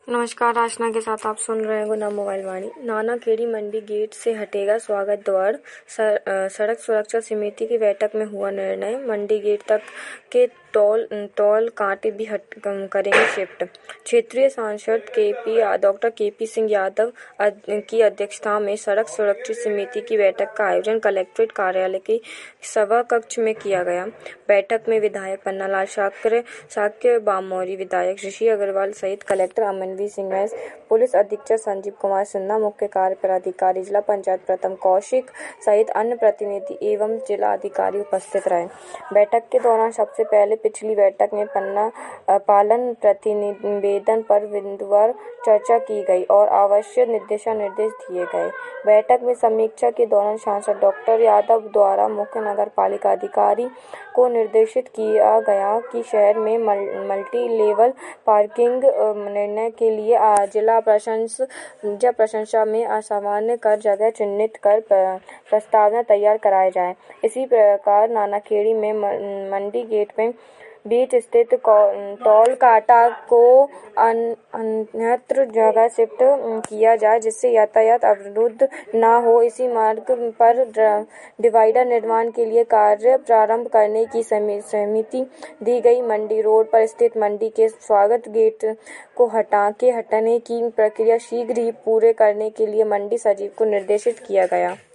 नमस्कार, राशना के साथ आप सुन रहे हैं गुना मोबाइल वाणी। नानाखेड़ी मंडी गेट से हटेगा स्वागत द्वार, सड़क सुरक्षा समिति की बैठक में हुआ निर्णय। मंडी गेट तक के टोल कांटे भी करेंगे शिफ्ट। क्षेत्रीय सांसद डॉ. के.पी. सिंह यादव की अध्यक्षता में सड़क सुरक्षा समिति की बैठक का आयोजन कलेक्ट्रेट कार्यालय के सभा कक्ष में किया गया। बैठक में विधायक पन्नालाल शाक्य बामोरी, विधायक ऋषि अग्रवाल सहित कलेक्टर अमनवीर सिंह बैस, पुलिस अधीक्षक संजीव कुमार सिन्हा, मुख्य कार्यपालिका जिला पंचायत प्रथम कौशिक सहित अन्य प्रतिनिधि एवं जिला अधिकारी उपस्थित रहे। बैठक के दौरान सबसे पहले पिछली बैठक में पन्ना पालन प्रतिनिवेदन पर विंदुवार चर्चा की गई और आवश्यक निर्देश दिए गए। बैठक में समीक्षा के दौरान सांसद डॉ. यादव द्वारा मुख्य नगर पालिका अधिकारी को निर्देशित किया गया कि शहर में मल्टी लेवल पार्किंग निर्णय के लिए जिला प्रशासन में असामान्य कर जगह चिन्हित कर प्रस्तावना तैयार कराया जाए। इसी प्रकार नानाखेड़ी में मंडी गेट में बीच स्थित टोल कांटा को अन्यत्र जगह शिफ्ट किया जाए जिससे यातायात अवरुद्ध न हो। इसी मार्ग पर डिवाइडर निर्माण के लिए कार्य प्रारंभ करने की सहमति दी गई। मंडी रोड पर स्थित मंडी के स्वागत गेट को हटने की प्रक्रिया शीघ्र ही पूरे करने के लिए मंडी सचिव को निर्देशित किया गया।